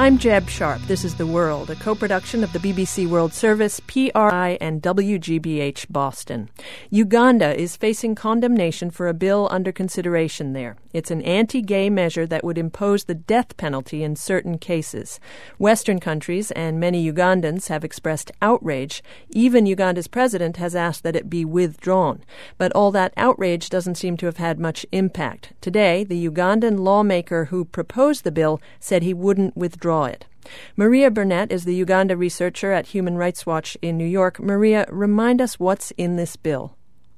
I'm Jeb Sharp. This is The World, a co-production of the BBC World Service, PRI, and WGBH Boston. Uganda is facing condemnation for a bill under consideration there. It's an anti-gay measure that would impose the death penalty in certain cases. Western countries and many Ugandans have expressed outrage. Even Uganda's president has asked that it be withdrawn. But all that outrage doesn't seem to have had much impact. Today, the Ugandan lawmaker who proposed the bill said he wouldn't withdraw it. Maria Burnett is the Uganda researcher at Human Rights Watch in New York. Maria, remind us what's in this bill.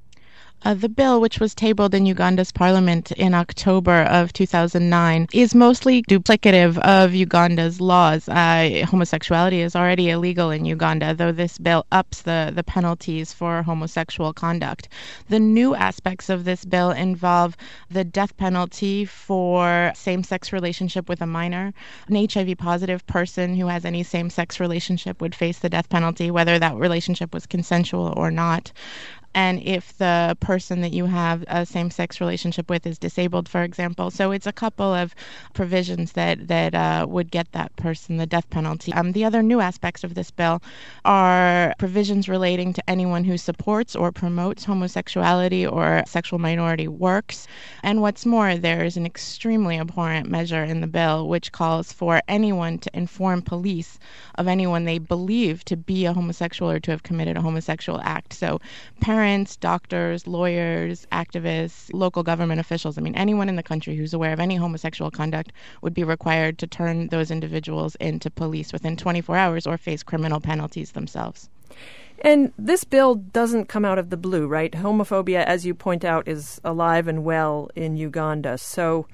The bill, which was tabled in Uganda's parliament in October of 2009, is mostly duplicative of Uganda's laws. Homosexuality is already illegal in Uganda, though this bill ups the penalties for homosexual conduct. The new aspects of this bill involve the death penalty for same-sex relationship with a minor. An HIV-positive person who has any same-sex relationship would face the death penalty, whether that relationship was consensual or not. And if the person that you have a same-sex relationship with is disabled, for example. So it's a couple of provisions that would get that person the death penalty. The other new aspects of this bill are provisions relating to anyone who supports or promotes homosexuality or sexual minority works. And what's more, there is an extremely abhorrent measure in the bill which calls for anyone to inform police of anyone they believe to be a homosexual or to have committed a homosexual act. So parents, doctors, lawyers, activists, local government officials, anyone in the country who's aware of any homosexual conduct would be required to turn those individuals into police within 24 hours or face criminal penalties themselves. And this bill doesn't come out of the blue, right? Homophobia, as you point out, is alive and well in Uganda. So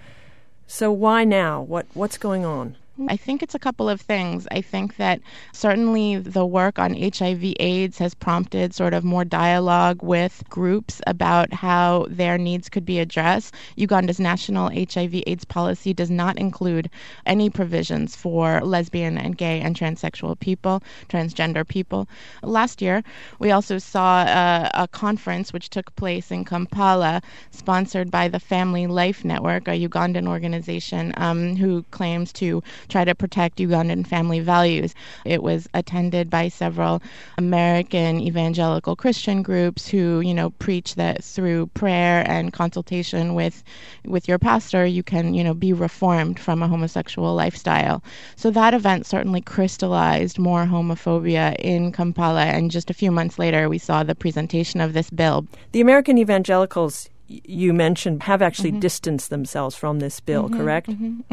why now? What's going on? I think it's a couple of things. I think that certainly the work on HIV/AIDS has prompted sort of more dialogue with groups about how their needs could be addressed. Uganda's national HIV/AIDS policy does not include any provisions for lesbian and gay and transsexual people, transgender people. Last year, we also saw a conference which took place in Kampala, sponsored by the Family Life Network, a Ugandan organization who claims to try to protect Ugandan family values. It was attended by several American evangelical Christian groups who, preach that through prayer and consultation with your pastor, you can, be reformed from a homosexual lifestyle. So that event certainly crystallized more homophobia in Kampala, and just a few months later, we saw the presentation of this bill. The American evangelicals you mentioned have actually distanced themselves from this bill, correct?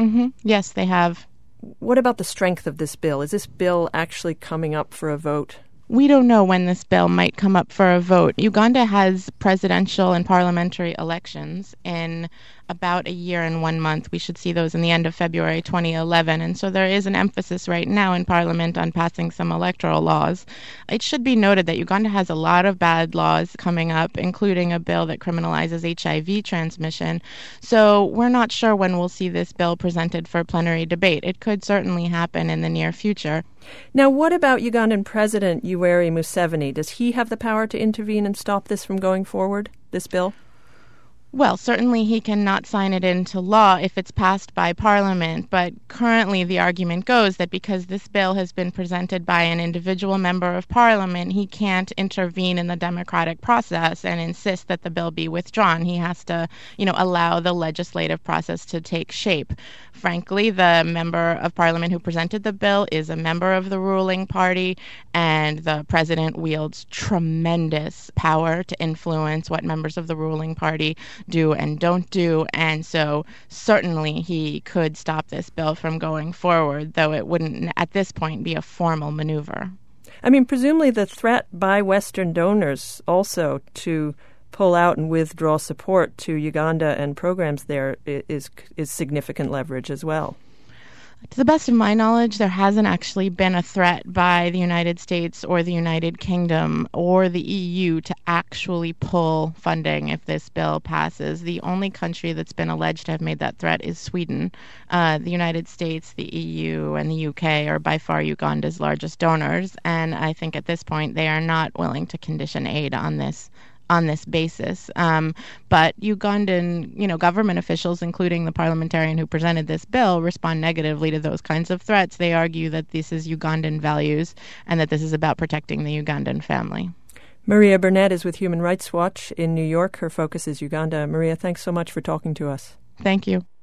Yes, they have. What about the strength of this bill? Is this bill actually coming up for a vote? We don't know when this bill might come up for a vote. Uganda has presidential and parliamentary elections in about a year and 1 month. We should see those in the end of February 2011. And so there is an emphasis right now in Parliament on passing some electoral laws. It should be noted that Uganda has a lot of bad laws coming up, including a bill that criminalizes HIV transmission. So we're not sure when we'll see this bill presented for plenary debate. It could certainly happen in the near future. Now, what about Ugandan President Yoweri Museveni? Does he have the power to intervene and stop this from going forward, this bill? Well, certainly he cannot sign it into law if it's passed by Parliament, but currently the argument goes that because this bill has been presented by an individual member of Parliament, he can't intervene in the democratic process and insist that the bill be withdrawn. He has to, allow the legislative process to take shape. Frankly, the member of Parliament who presented the bill is a member of the ruling party, and the president wields tremendous power to influence what members of the ruling party do and don't do, and so certainly he could stop this bill from going forward, though it wouldn't at this point be a formal maneuver. Presumably the threat by Western donors also to pull out and withdraw support to Uganda and programs there is significant leverage as well. To the best of my knowledge, there hasn't actually been a threat by the United States or the United Kingdom or the EU to actually pull funding if this bill passes. The only country that's been alleged to have made that threat is Sweden. The United States, the EU, and the UK are by far Uganda's largest donors, and I think at this point they are not willing to condition aid on this on this basis. But Ugandan, government officials, including the parliamentarian who presented this bill, respond negatively to those kinds of threats. They argue that this is Ugandan values and that this is about protecting the Ugandan family. Maria Burnett is with Human Rights Watch in New York. Her focus is Uganda. Maria, thanks so much for talking to us. Thank you.